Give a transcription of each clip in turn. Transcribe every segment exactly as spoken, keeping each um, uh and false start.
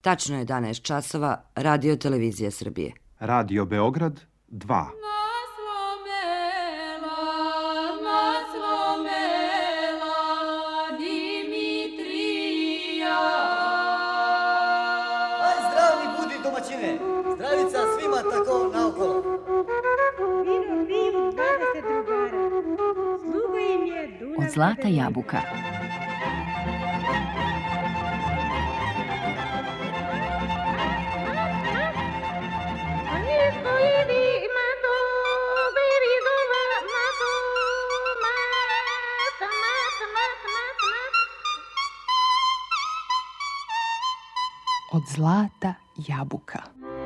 Tačno je jedanaest časova, Radio Televizija Srbije. Radio Beograd dva. Zdravica svima tako naokolo. Vino piju dvadeset drugara. Sluga im je Dunav. Od Zlata jabuka. Od Zlata jabuka.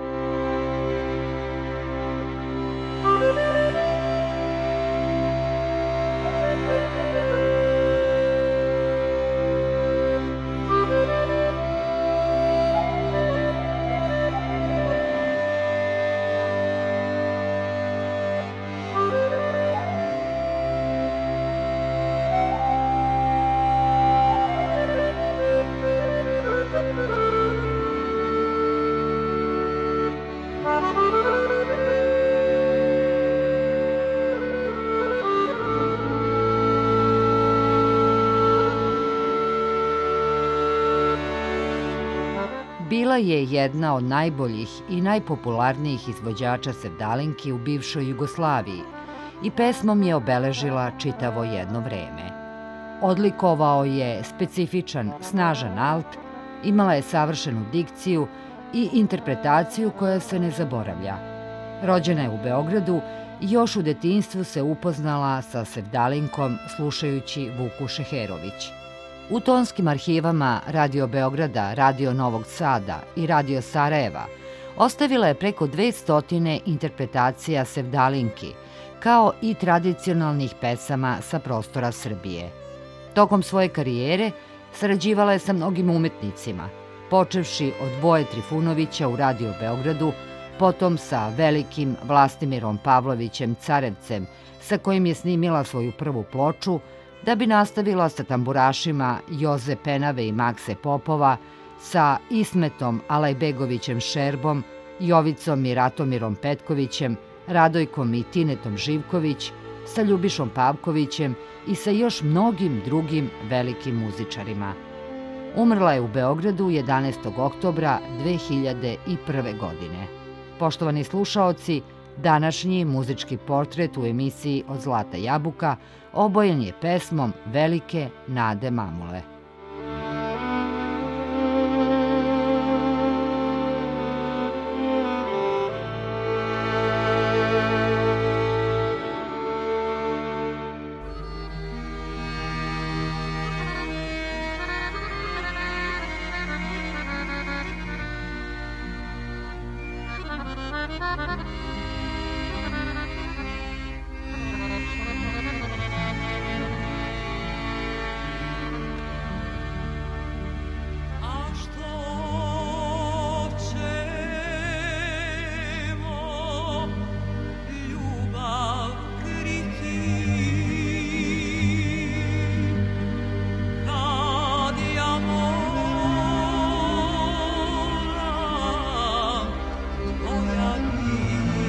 Bila je jedna od najboljih i najpopularnijih izvođača sevdalinki u bivšoj Jugoslaviji i pesmom je obeležila čitavo jedno vreme. Odlikovao je specifičan, snažan alt, imala je savršenu dikciju i interpretaciju koja se ne zaboravlja. Rođena je u Beogradu i još u detinjstvu se upoznala sa sevdalinkom slušajući Vuku Šeherović. U tonskim arhivama Radio Beograda, Radio Novog Sada i Radio Sarajeva ostavila je preko dvesta interpretacija sevdalinki, kao i tradicionalnih pesama sa prostora Srbije. Tokom svoje karijere sarađivala je sa mnogim umetnicima, počevši od Voje Trifunovića u Radio Beogradu, potom sa velikim Vlastimirom Pavlovićem Carevcem, sa kojim je snimila svoju prvu ploču, da bi nastavila sa tamburašima Joze Penave i Makse Popova, sa Ismetom Alajbegovićem Šerbom, Jovicom i Ratomirom Petkovićem, Radojkom i Tinetom Živković, sa Ljubišom Pavkovićem i sa još mnogim drugim velikim muzičarima. Umrla je u Beogradu jedanaestog oktobra dve hiljade prve. godine. Poštovani slušaoci, današnji muzički portret u emisiji Od Zlata jabuka obojen je pesmom velike Nade Mamule. Oh, yeah.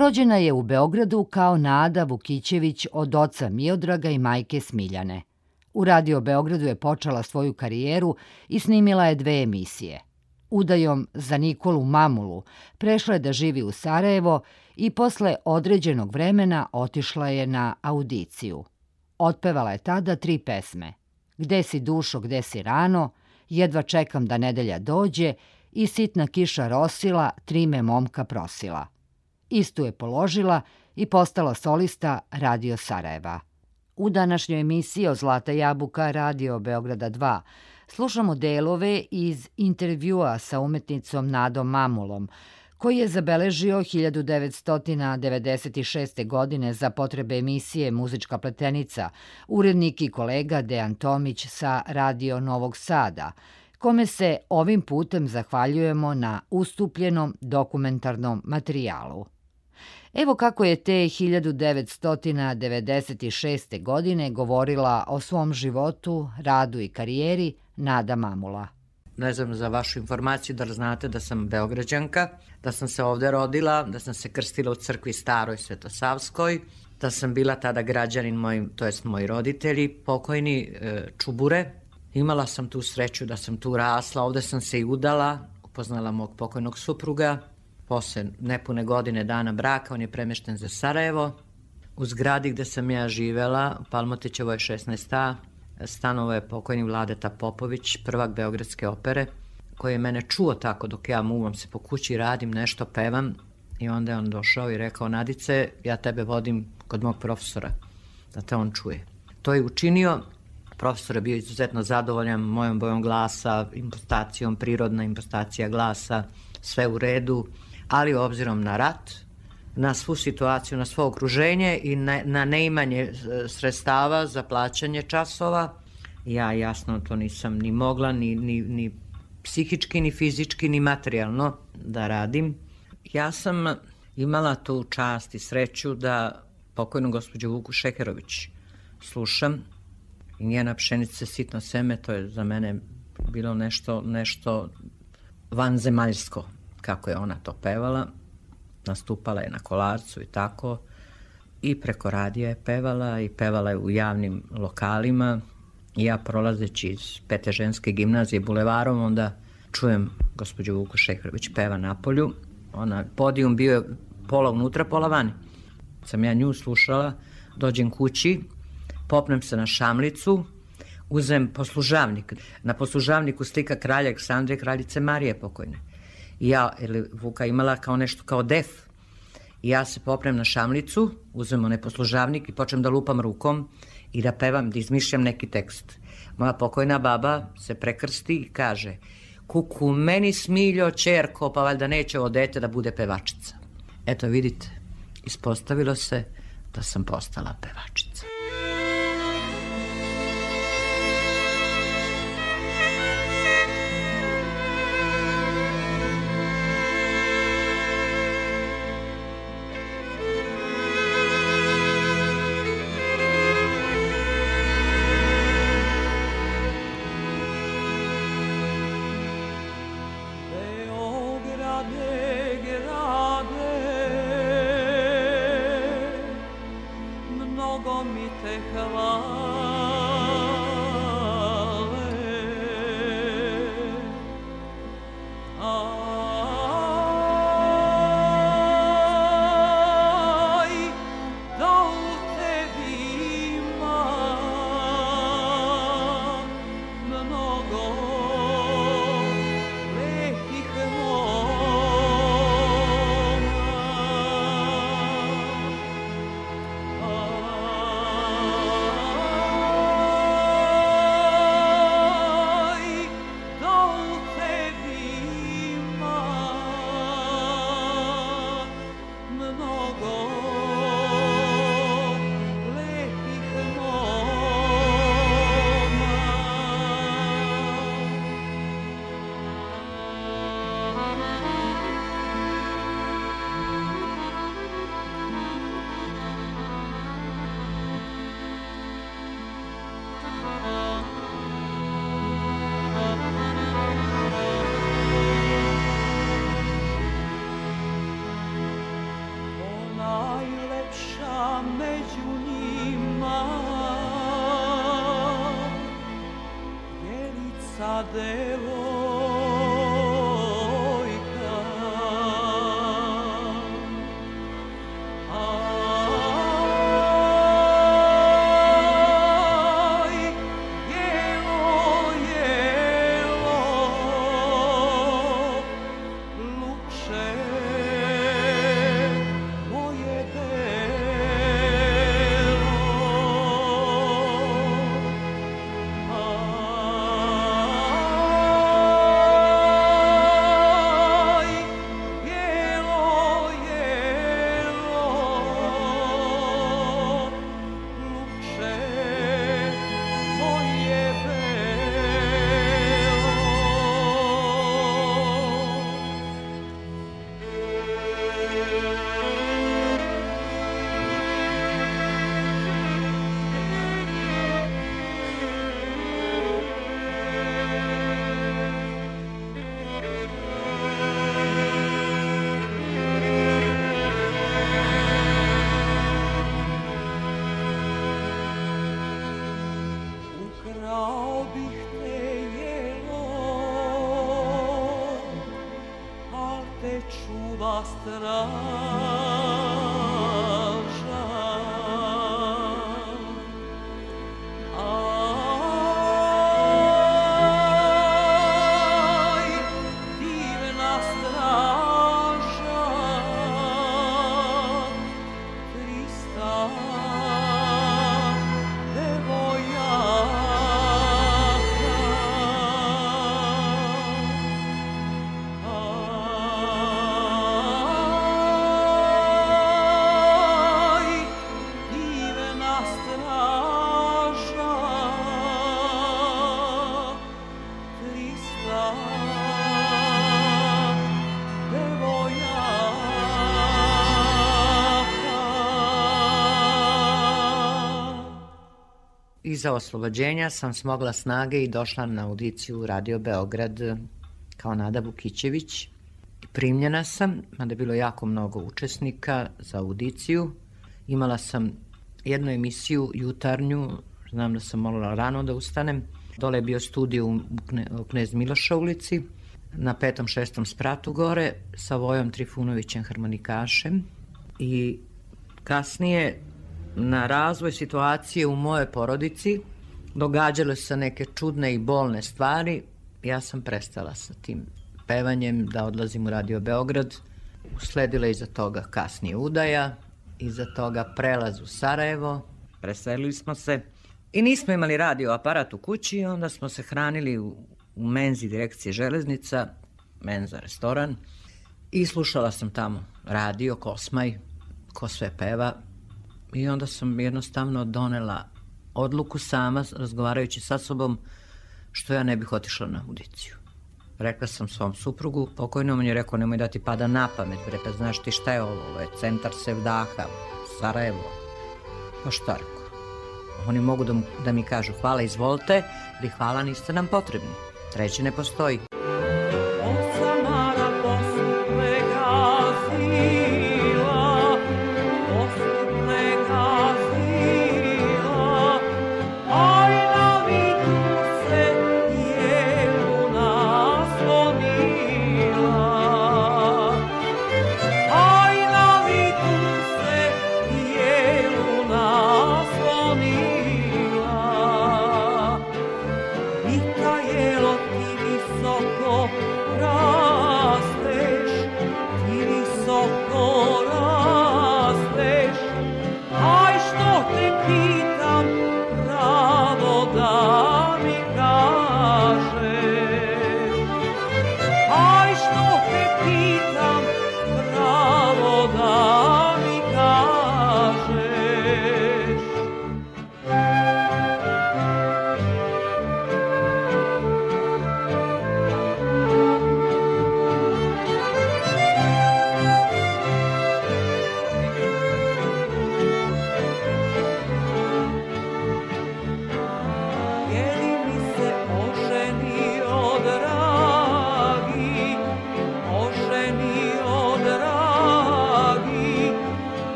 Rođena je u Beogradu kao Nada Vukićević od oca Miodraga i majke Smiljane. U Radio Beogradu je počela svoju karijeru i snimila je dve emisije. Udajom za Nikolu Mamulu prešla je da živi u Sarajevo i posle određenog vremena otišla je na audiciju. Otpevala je tada tri pesme: Gde si dušo, gde si rano, Jedva čekam da nedelja dođe i Sitna kiša rosila, tri me momka prosila. Istu je položila i postala solista Radio Sarajeva. U današnjoj emisiji o Zlata jabuka Radio Beograda dva slušamo delove iz intervjua sa umetnicom Nadom Mamulom, koji je zabeležio hiljadu devetsto devedeset šeste. godine za potrebe emisije Muzička pletenica, urednik i kolega Dejan Tomić sa Radio Novog Sada, kome se ovim putem zahvaljujemo na ustupljenom dokumentarnom materijalu. Evo kako je te hiljadu devetsto devedeset šeste. godine govorila o svom životu, radu i karijeri Nada Mamula. Ne znam, za vašu informaciju da znate da sam Beograđanka, da sam se ovde rodila, da sam se krstila u crkvi Staroj Svetosavskoj, da sam bila tada građanin, moj, to jest moji roditelji, pokojni e, Čubure. Imala sam tu sreću da sam tu rasla, ovde sam se i udala, upoznala mog pokojnog supruga. Posle nepune godine dana braka on je premešten za Sarajevo. U zgradi gde sam ja živela, u Palmotićevoj šesnaest a, stanovo je pokojni Vladeta Popović, prvak Beogradske opere, koji je mene čuo tako dok ja muvam se po kući, radim nešto, pevam, i onda je on došao i rekao: Nadice, ja tebe vodim kod mog profesora, da te on čuje. To je učinio. Profesor je bio izuzetno zadovoljan mojom bojom glasa, impostacijom, prirodna impostacija glasa, sve u redu, ali obzirom na rat, na svu situaciju, na svo okruženje i na, na neimanje sredstava za plaćanje časova, ja jasno to nisam ni mogla, ni, ni, ni psihički, ni fizički, ni materijalno da radim. Ja sam imala tu čast i sreću da pokojnu gospođu Vuku Šekerović slušam i Njena pšenica sitno seme, to je za mene bilo nešto, nešto vanzemaljsko, kako je ona to pevala. Nastupala je na Kolarcu i tako, i preko radija je pevala i pevala je u javnim lokalima. I ja, prolazeći iz Pete ženske gimnazije bulevarom, onda čujem gospođu Vuku Šekerović peva napolju. Ona, podijum bio je pola unutra, pola vani. Sam ja nju slušala, dođem kući, popnem se na šamlicu, uzem poslužavnik. Na poslužavniku slika kralja Aleksandra i kraljice Marije pokojne. I ja, ili Vuka imala kao nešto kao def, i ja se popnem na šamlicu, uzmem onaj poslužavnik i počnem da lupam rukom i da pevam, da izmišljam neki tekst. Moja pokojna baba se prekrsti i kaže: kuku, meni Smiljo, ćerko, pa valjda neće ovo dete da bude pevačica. Eto, vidite, ispostavilo se da sam postala pevačica. Oh Iza oslobođenja sam smogla snage i došla na audiciju u Radio Beograd kao Nada Vukićević. Primljena sam, mada je bilo jako mnogo učesnika za audiciju. Imala sam jednu emisiju jutarnju, znam da sam morala rano da ustanem. Dole je bio studio u Knez Miloša ulici, na petom, šestom spratu gore, sa Vojom Trifunovićem harmonikašem. I kasnije, na razvoj situacije u mojoj porodici, događale se neke čudne i bolne stvari. Ja sam prestala sa tim pevanjem, da odlazim u Radio Beograd. Usledila iza toga kasnije udaja, iza toga prelaz u Sarajevo. Preselili smo se i nismo imali radio aparat u kući, onda smo se hranili u, u menzi direkcije železnica, menza restoran, i slušala sam tamo radio, Kosmaj, ko sve peva. I onda sam jednostavno donela odluku sama, razgovarajući sa sobom, što ja ne bih otišla na audiciju. Rekla sam svom suprugu, pokojno, on je rekao, nemoj da ti pada na pamet, bre, pa znaš ti šta je ovo, ovo je centar Sevdaha, Sarajevo. Pa šta rekao? Oni mogu da, da mi kažu hvala, izvolite, ili hvala, niste nam potrebni. Treći ne postoji.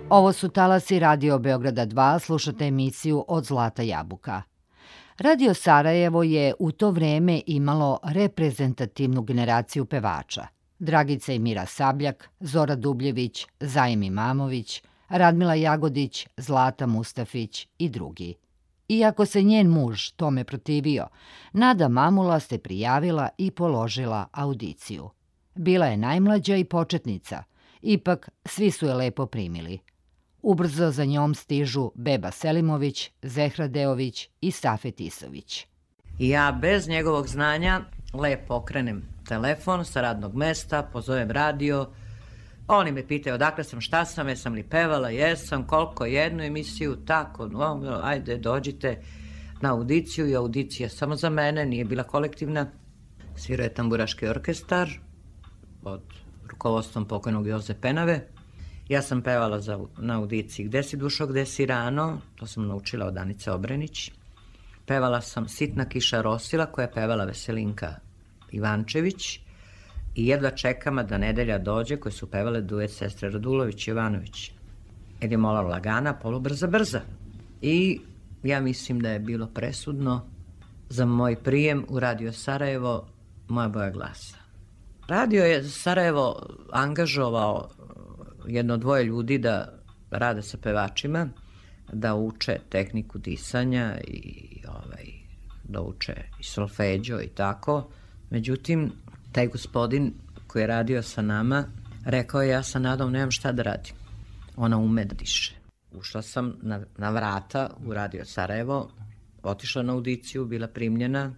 Ovo su talasi Radio Beograda dva, slušate emisiju Od zlata jabuka. Radio Sarajevo je u to vreme imalo reprezentativnu generaciju pevača. Dragica i Mira Sabljak, Zora Dubljević, Zaim Imamović, Radmila Jagodić, Zlata Mustafić i drugi. Iako se njen muž tome protivio, Nada Mamula se prijavila i položila audiciju. Bila je najmlađa i početnica, ipak svi su je lepo primili. Ubrzo za njom stižu Beba Selimović, Zehra Deović i Safet Isović. I ja bez njegovog znanja lepo okrenem telefon sa radnog mesta, pozovem radio. Oni me pitaju odakle sam, šta sam, jesam li pevala, jesam, koliko jednu emisiju, tako, no, ajde dođite na audiciju. I audicija samo za mene, nije bila kolektivna. Svirao je tamburaški orkestar pod rukovodstvom pokojnog Joze Penave. Ja sam pevala za, na audiciji Gde si dušo, gde si rano, to sam naučila od Anice Obrenić. Pevala sam Sitna kiša rosila, koja je pevala Veselinka Ivančević, i Jedva čekama da nedelja dođe, koje su pevale duet sestre Radulović i Jovanović. Edi mola lagana, polubrza brza. I ja mislim da je bilo presudno za moj prijem u Radio Sarajevo moja boja glasa. Radio je Sarajevo angažovao jedno dvoje ljudi da rade sa pevačima, da uče tehniku disanja i ovaj, da uče i solfeđo i tako. Međutim, taj gospodin koji je radio sa nama rekao je: ja sa Nadom nemam šta da radim. Ona ume da diše. Ušla sam na, na vrata u Radio Sarajevo, otišla na audiciju, bila primljena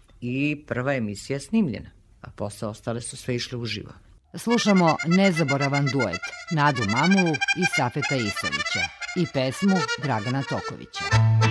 i prva emisija snimljena, a posle ostale su sve išle uživo. Slušamo nezaboravan duet Nadu Mamulu i Safeta Isovića i pesmu Dragana Tokovića.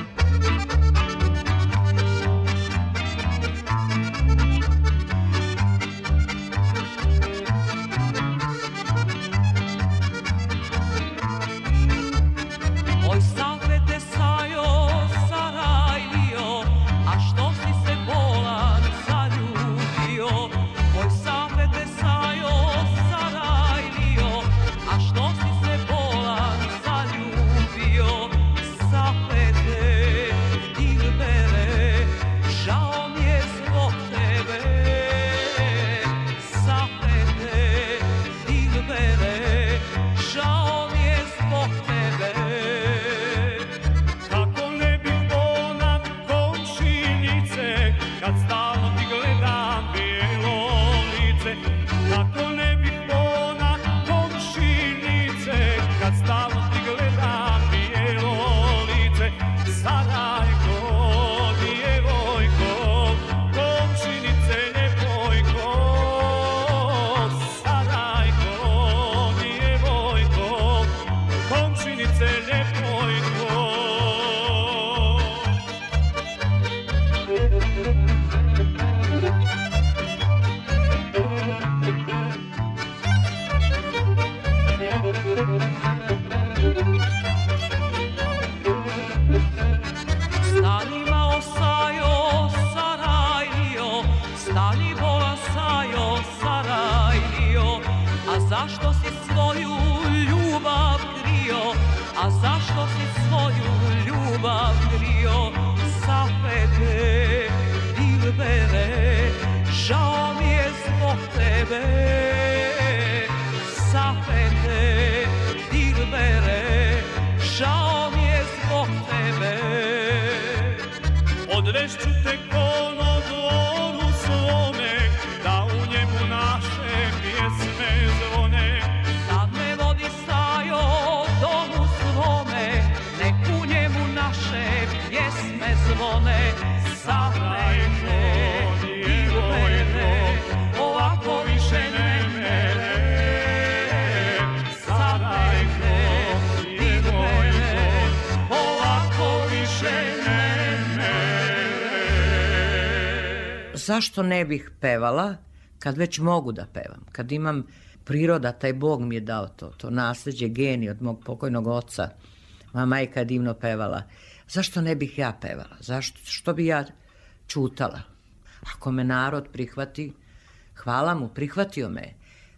Zašto ne bih pevala kad već mogu da pevam? Kad imam priroda, taj Bog mi je dao to, to nasleđe, geni od mog pokojnog oca. Moja majka je divno pevala. Zašto ne bih ja pevala? Zašto? Što bi ja čutala? Ako me narod prihvati, hvala mu, prihvatio me.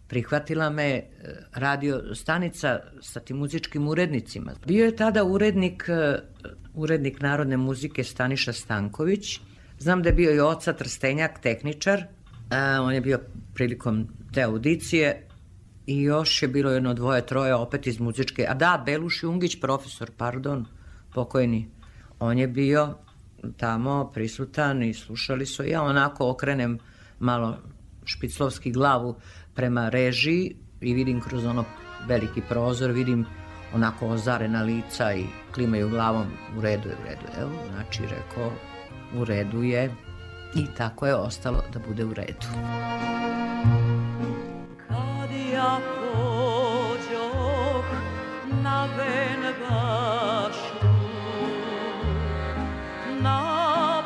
Prihvatila me radio stanica sa tim muzičkim urednicima. Bio je tada urednik, urednik narodne muzike Staniša Stanković. Znam da je bio i oca Trstenjak, tehničar. On je bio prilikom te audicije i još je bilo jedno dvoje, troje opet iz muzičke. A da, Beluš Jungić, profesor, pardon, pokojni. On je bio tamo prisutan i slušali su. Ja onako okrenem malo špiclovski glavu prema režiji i vidim kroz ono veliki prozor, vidim onako ozarena lica i klimaju glavom, u redu je, u redu je. Evo, znači, rekao, u redu je i tako je ostalo da bude u redu. Kad ja pođoh na Benbašu, na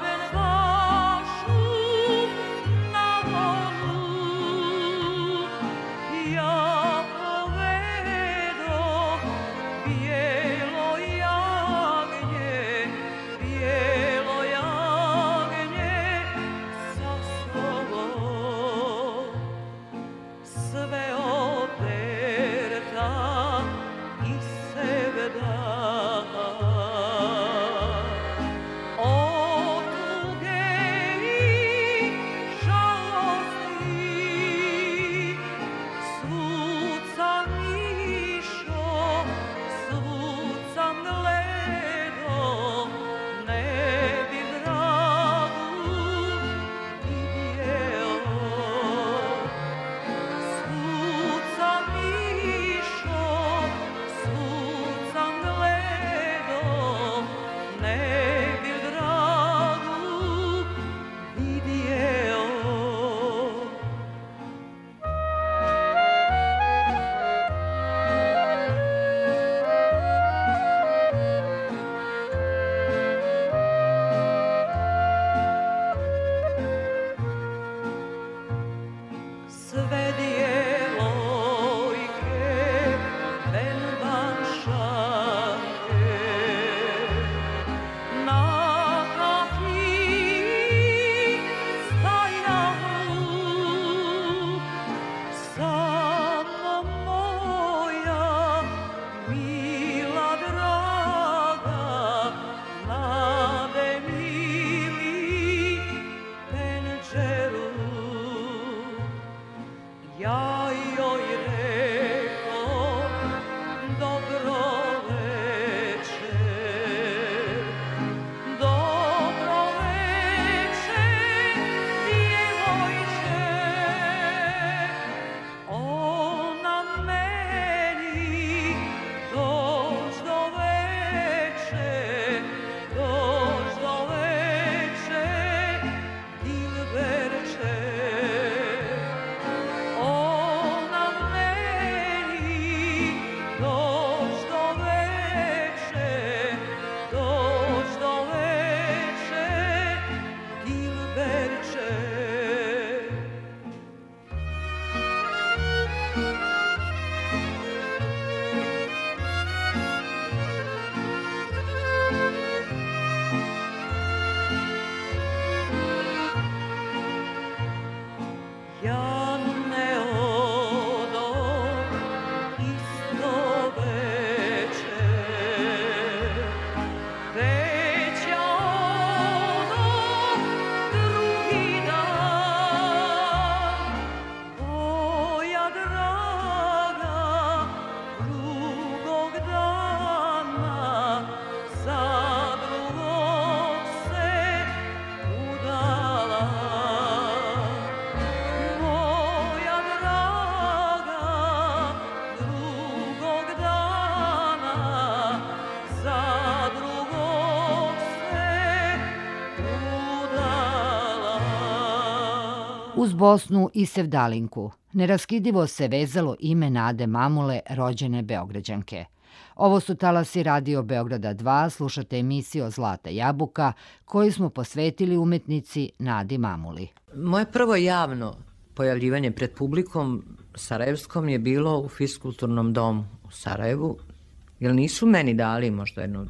Uz Bosnu i Sevdalinku neraskidivo se vezalo ime Nade Mamule, rođene Beograđanke. Ovo su talasi Radio Beograda dva, slušate emisiju Zlata jabuka, koju smo posvetili umetnici Nadi Mamuli. Moje prvo javno pojavljivanje pred publikom sarajevskom je bilo u Fiskulturnom domu u Sarajevu, jer nisu meni dali možda jedno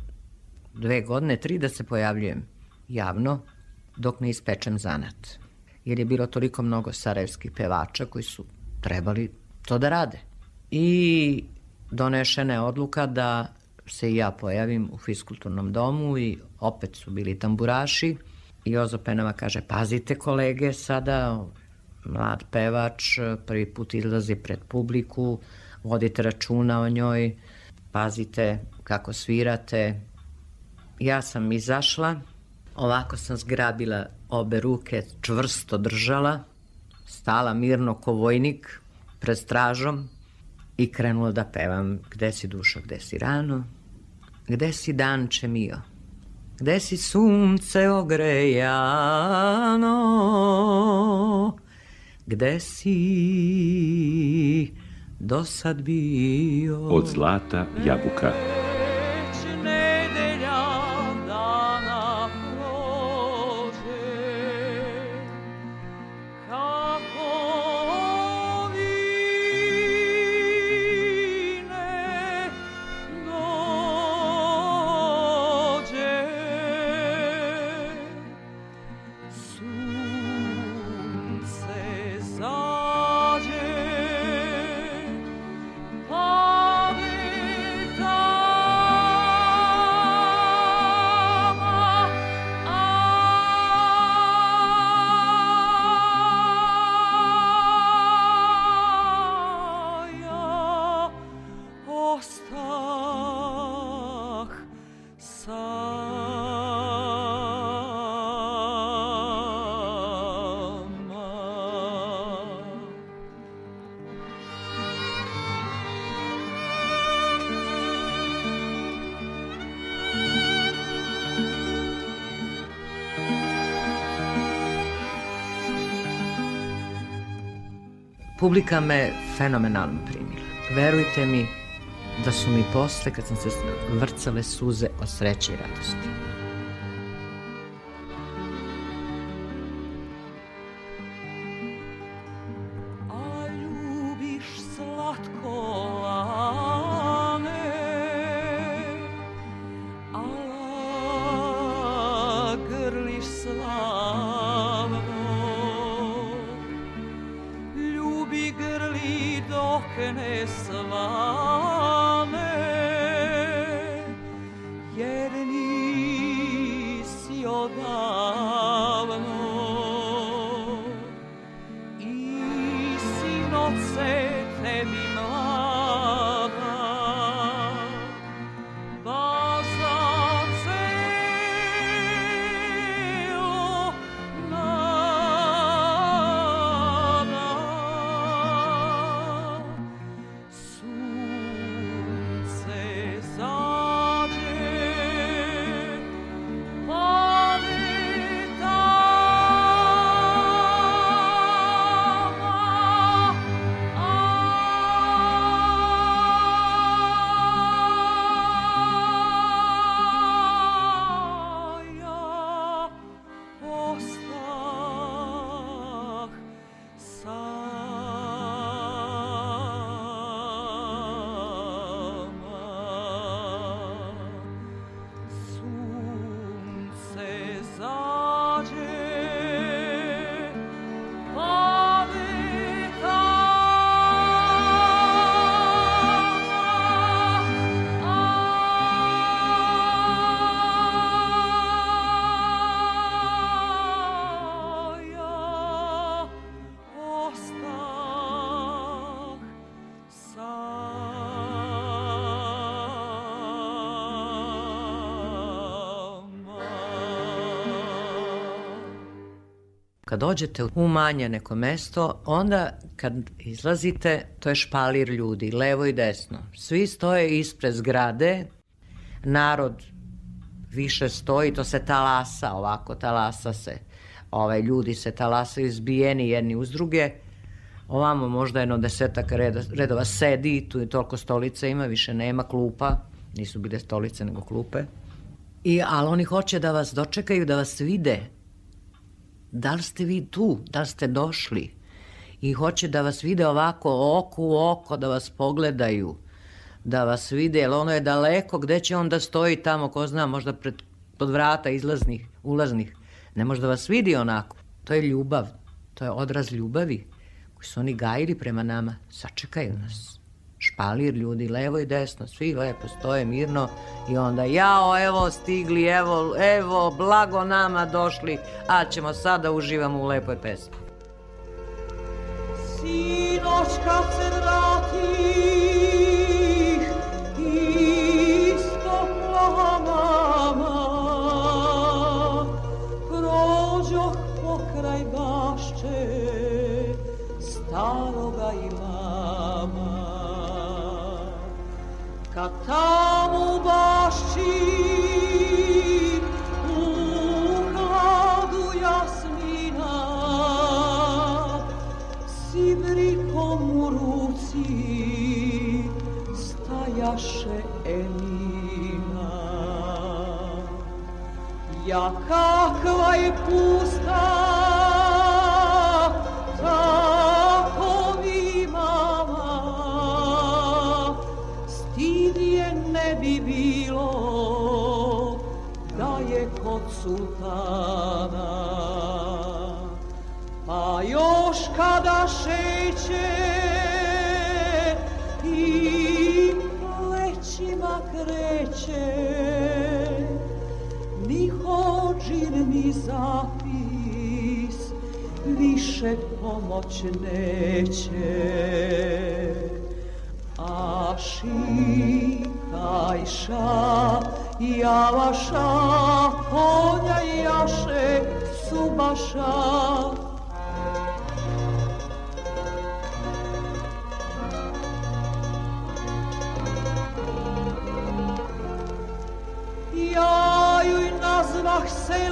dve godine, tri da se pojavljujem javno dok ne ispečem zanat. Jer je bilo toliko mnogo sarajevskih pevača koji su trebali to da rade. I donešena je odluka da se i ja pojavim u fiskulturnom domu i opet su bili tamburaši. I Jozo Penava kaže, pazite kolege, sada mlad pevač, prvi put izlazi pred publiku, vodite računa o njoj, pazite kako svirate. Ja sam izašla, ovako sam zgrabila obe ruke, čvrsto držala, stala mirno ko vojnik pred stražom i krenula da pevam. Gde si dušo, gde si rano, gde si danče mio, gde si sunce ogrejano, gde si do sad bio. Od zlata jabuka. Publika me fenomenalno primila. Verujte mi da su mi posle, kad sam se vrcale suze od sreće i radosti. A ljubiš slatko lane, a grliš slavno, ljubi grli dok ne svane, jer nisi odavno i sinoce tebi mlada baza celo nada. Sunce zađe, pade tama, a ja ostah sama. Sunce zađe, pade tama, a ja ostah sama. Kad dođete u manje neko mesto, onda kad izlazite, to je špalir ljudi, levo i desno. Svi stoje ispred zgrade, narod više stoji, to se talasa ovako, talasa se. Ovaj, ljudi se talasaju izbijeni jedni uz druge. Ovamo možda jedno desetak reda, redova sedi, tu je toliko stolica ima, više nema klupa, nisu bile stolice nego klupe. I, ali oni hoće da vas dočekaju, da vas vide. Da li ste vi tu, da li ste došli? I hoće da vas vide ovako, oko u oko, da vas pogledaju, da vas vide, jer ono je daleko, gde će on da stoji tamo, ko zna, možda pred, pod vrata izlaznih, ulaznih. Ne može da vas vidi onako. To je ljubav, to je odraz ljubavi koji su oni gajili prema nama, sačekaju nas. Špalir ljudi, levo i desno, svi lepo stoje mirno i onda jao, evo stigli, evo, evo, blago nama došli, a ćemo sada uživamo u lepoj pesmi. Sinoć kad se vratih, isto mama, prođoh pokraj bašče, staroga imama. Kad tamo u bašči, u hladu jasmina, sibrikom u ruci stajaše Emina. Ja kakva je pusta, tako mi mama, stid je ne bi bilo da je kod sultana. Pa još kada šeće i plećima kreće, ni hođin ni zapis više pomoć neće. Ašikajša, javaša, konja jaše, subaša. Ja ju nazvah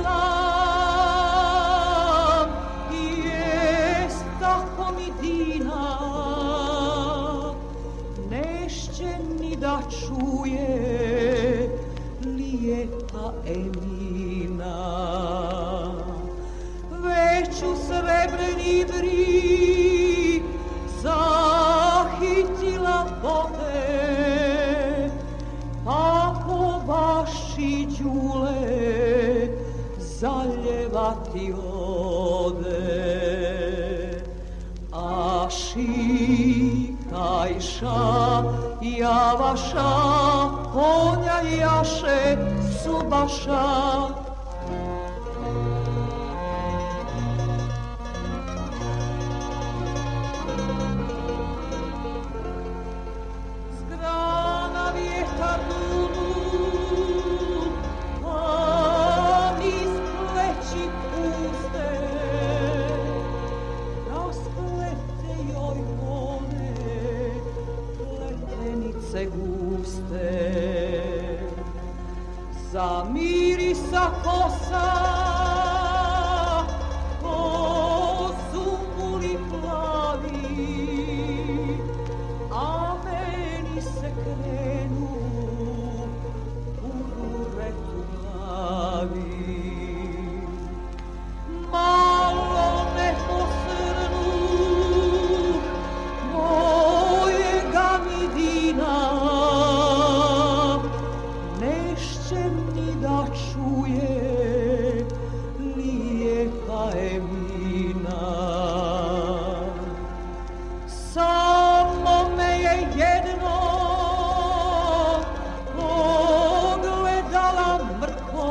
selam, jest tako mi dina, nešće ni da čuje lijepa Emina. Već u srebrni brig zahitila vode, pa po bašči đule zaljevati ode. Ašikajša, javaša, konja jaše, subaša. Zamirisa kosa, ko zumbuli plavi, a meni se krenu u retu glavi. Malo ne posrnu mojega midina, da čuje lijepa Emina. Samo me je jedno pogledala mrko,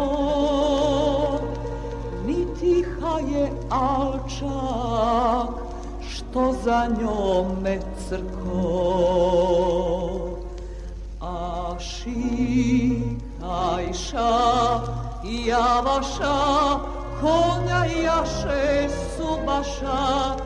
ni tiha je alčak što za njome crko. Ašikajša, javaša, konja jaše, subaša.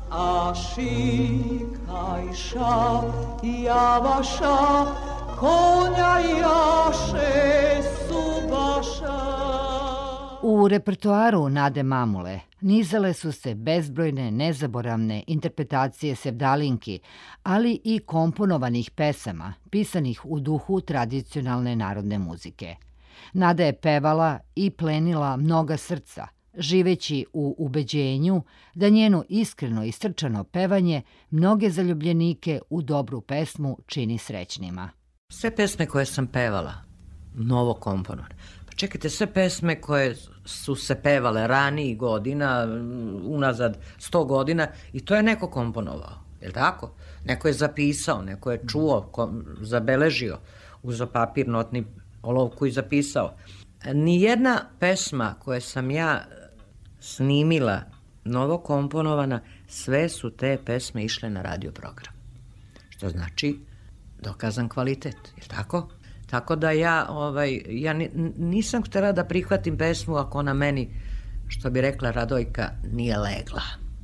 Ašikajša, javaša, konja jaše, subaša. U repertoaru Nade Mamule nizale su se bezbrojne, nezaboravne interpretacije sevdalinki, ali i komponovanih pesama, pisanih u duhu tradicionalne narodne muzike. Nada je pevala i plenila mnoga srca, živeći u ubeđenju da njeno iskreno i srčano pevanje mnoge zaljubljenike u dobru pesmu čini srećnima. Sve pesme koje sam pevala, novo komponovane, čekajte, sve pesme koje su se pevale ranijih godina, unazad sto godina, i to je neko komponovao, je li tako? Neko je zapisao, neko je čuo, kom, zabeležio, uzeo papir, notni olovku i zapisao. Nijedna pesma koje sam ja snimila, novo komponovana, sve su te pesme išle na radio program. Što znači dokazan kvalitet, je li tako? Tako da ja, ovaj, ja nisam htjela da prihvatim pesmu ako ona meni, što bi rekla Radojka, nije legla.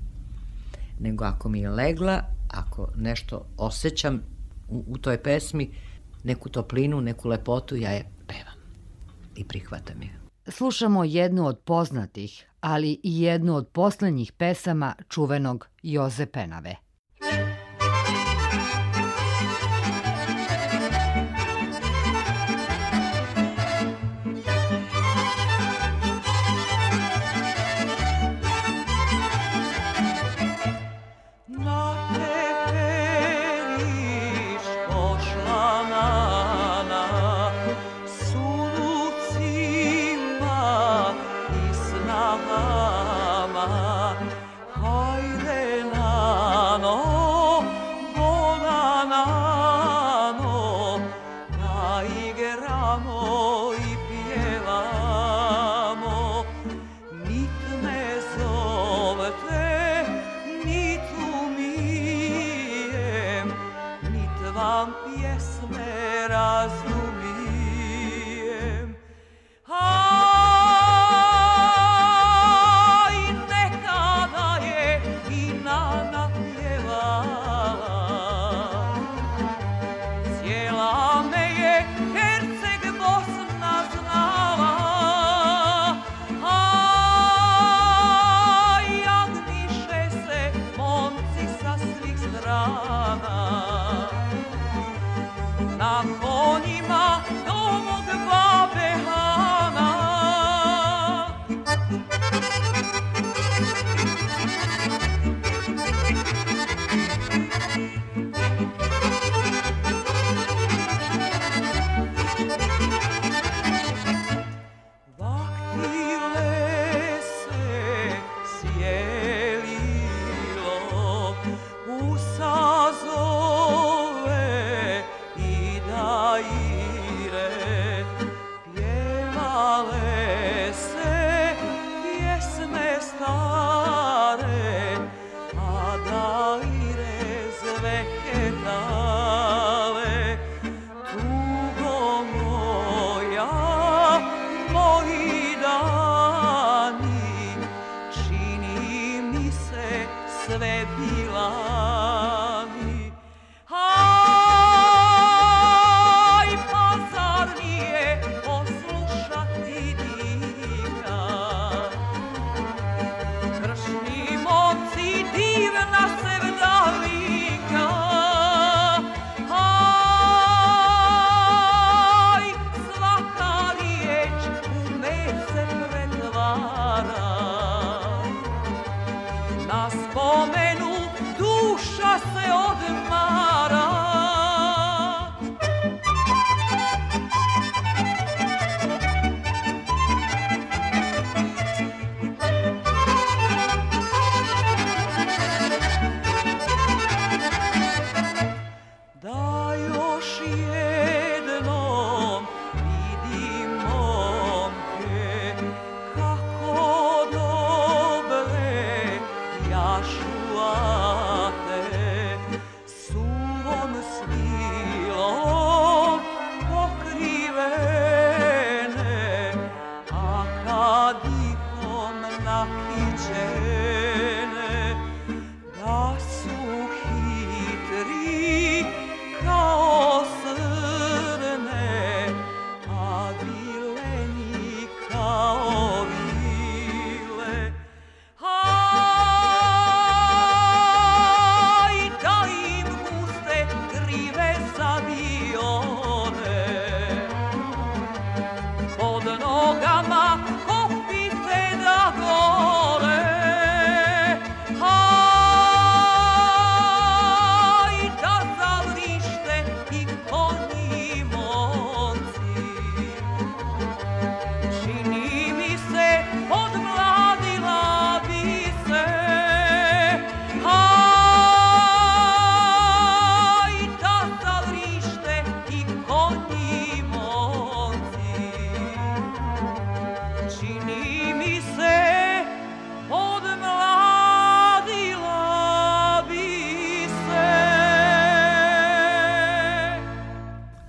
Nego ako mi je legla, ako nešto osjećam u, u toj pesmi, neku toplinu, neku lepotu, ja je pevam i prihvatam je. Slušamo jednu od poznatih, ali i jednu od poslednjih pesama čuvenog Joze Penave. Divna sevdalinka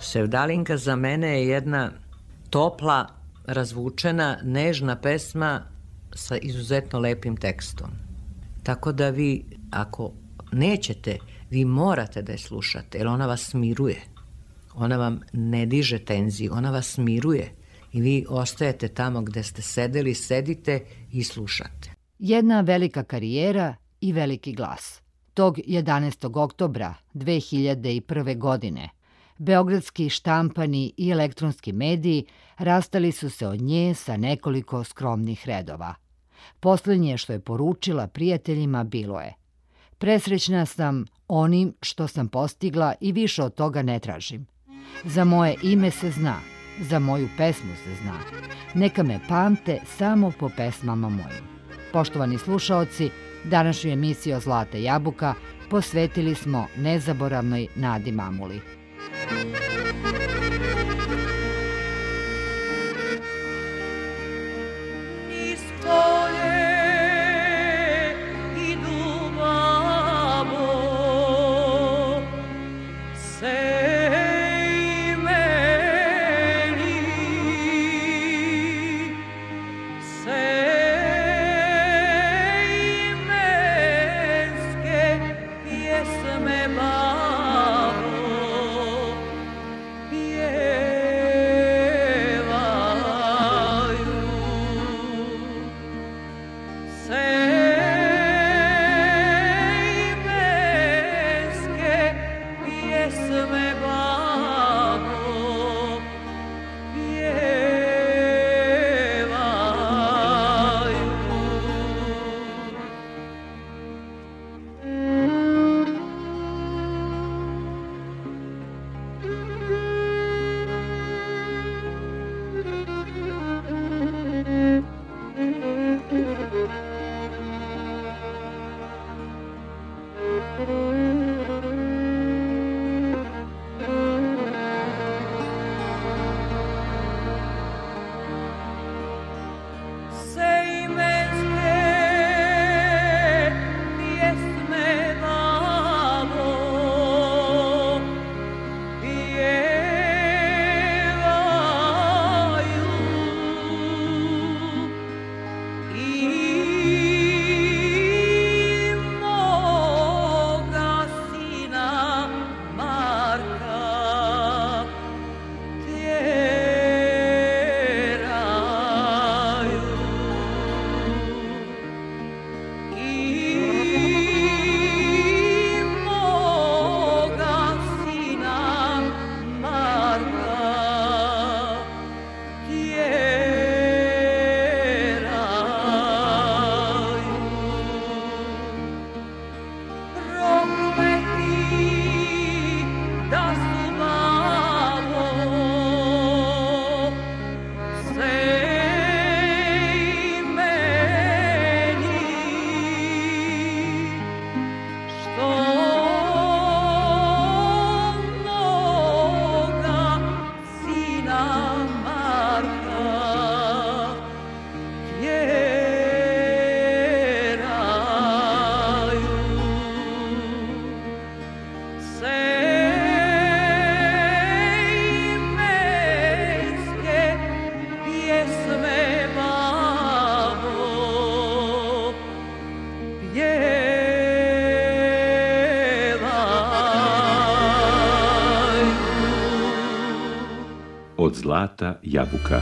Sevdalinka za mene je jedna topla, razvučena, nežna pesma sa izuzetno lepim tekstom. Tako da vi, ako nećete, vi morate da je slušate, jer ona vas smiruje. Ona vam ne diže tenziju, ona vas smiruje i vi ostajete tamo gde ste sedeli, sedite i slušate. Jedna velika karijera i veliki glas. Tog jedanaestog oktobra dve hiljade prve. godine beogradski štampani i elektronski mediji rastali su se od nje sa nekoliko skromnih redova. Poslednje što je poručila prijateljima bilo je: presrećna sam onim što sam postigla i više od toga ne tražim. Za moje ime se zna, za moju pesmu se zna. Neka me pamte samo po pesmama mojim. Poštovani slušaoci, današnju emisiju Zlata jabuka posvetili smo nezaboravnoj Nadi Mamuli. Od Zlata jabuka.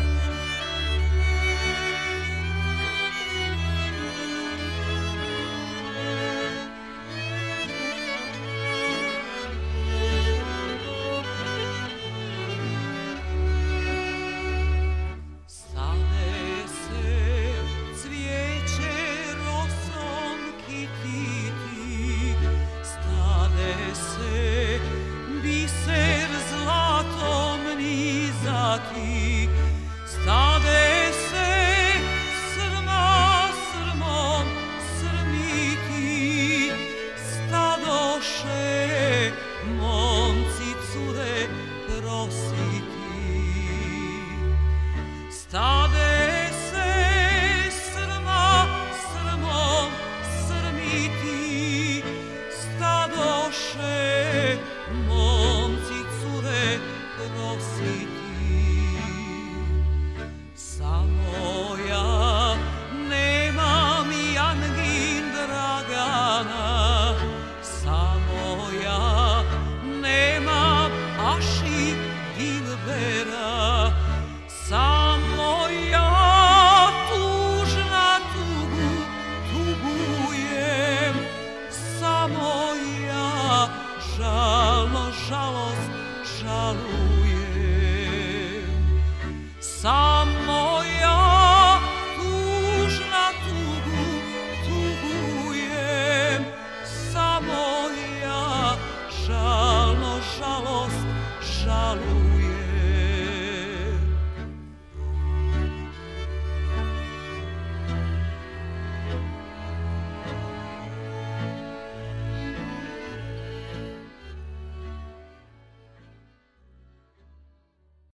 Momci, cure, si ti. Samo ja nemam Jangin Dragana, samo ja nemam Aši Dilbera, samo ja tužna tugu tugujem, samo ja žalno žalost žalujem, samo ja tužna tugu tugujem, samo ja žalno žalost žalujem.